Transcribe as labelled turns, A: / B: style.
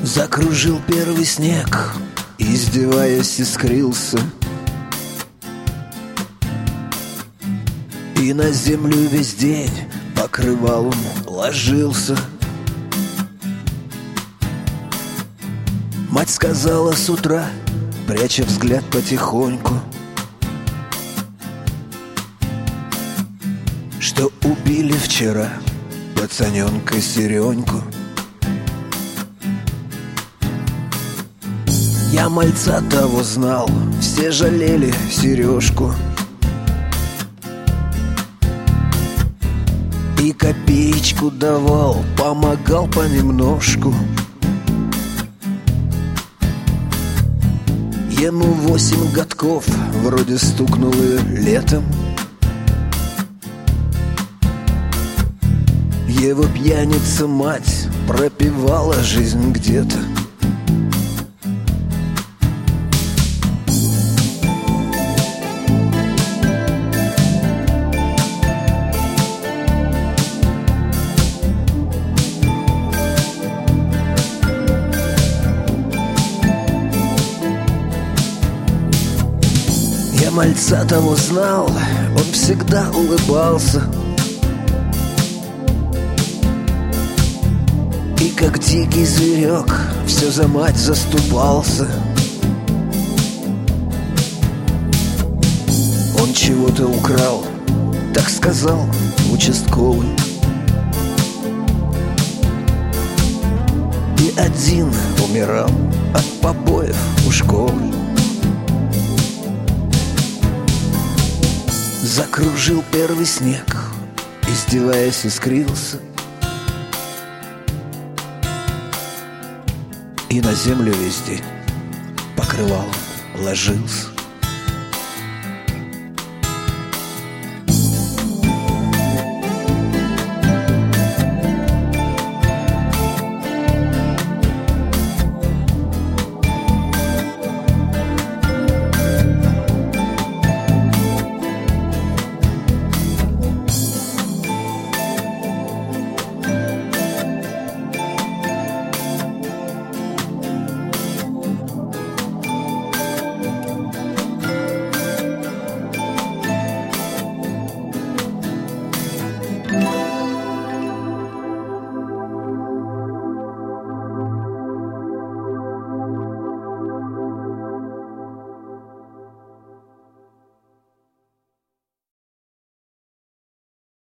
A: Закружил первый снег, издеваясь, искрился, и на землю весь день покрывалом ложился. Мать сказала с утра, пряча взгляд потихоньку, что убили вчера пацаненка Сереньку. Я мальца того знал, все жалели Сережку, и копеечку давал, помогал понемножку. Ему 8 годков, вроде стукнуло летом. Его пьяница мать пропивала жизнь где-то. Я мальца того знал, он всегда улыбался, и как дикий зверек все за мать заступался. Он чего-то украл, так сказал участковый, и один умирал от побоев у школы. Закружил первый снег, издеваясь, искрился, и на землю весь день покрывалом ложился.